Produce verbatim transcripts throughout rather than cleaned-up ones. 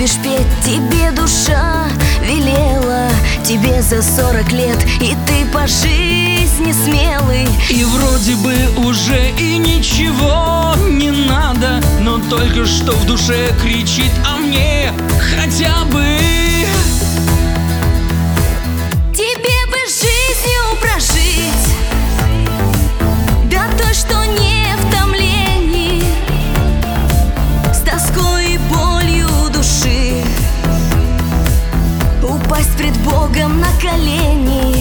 будешь петь, тебе душа велела. Тебе за сорок лет, и ты по жизни смелый. И вроде бы уже и ничего не надо, но только что в душе кричит о мне хотя бы. Тебе бы жизнью прожить, да той, что не в томлении, с тоской и болью души, упасть пред Богом на колени,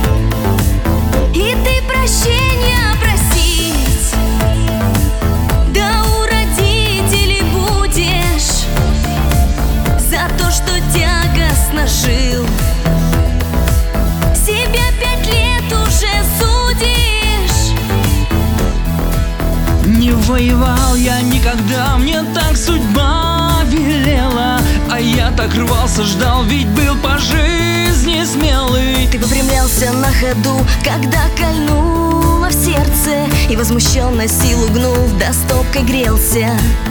и ты прощения просить, да у родителей будешь за то, что тягостно жил. Себя пять лет уже судишь. Не воевал я никогда, мне так судьба велела, а я так рвался, ждал, ведь был по жизни смелый. Ты выпрямлялся на ходу, когда кольнуло в сердце, и возмущенно силу гнув, да стопкой грелся.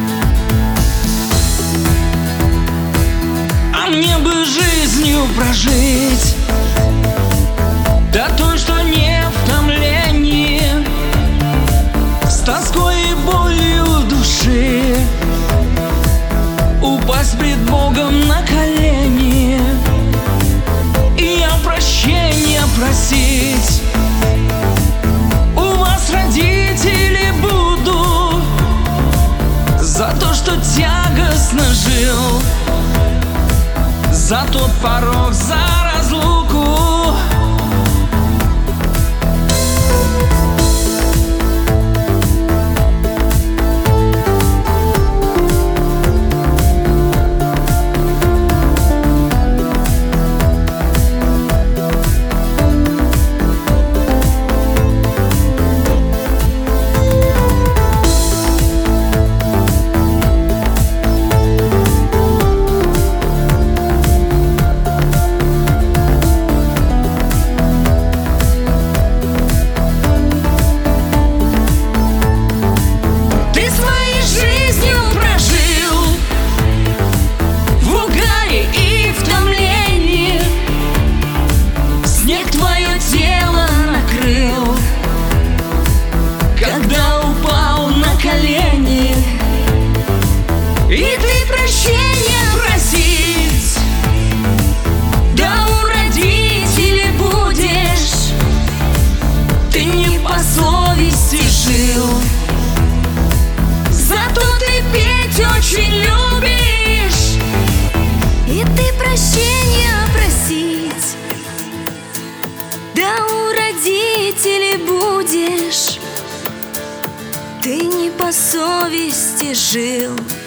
А мне бы жизнью прожить, да той, что не в томлении, с тоской и болью души, упасть пред Богом на колени, и я прощения просить. У вас, родители, буду за то, что тягостно жил, за тот порог, за разлуку. И ты прощения просить, да у родителей будешь. Ты не по совести жил, зато ты петь очень любишь. И ты прощения просить, да у родителей будешь. Ты не по совести жил.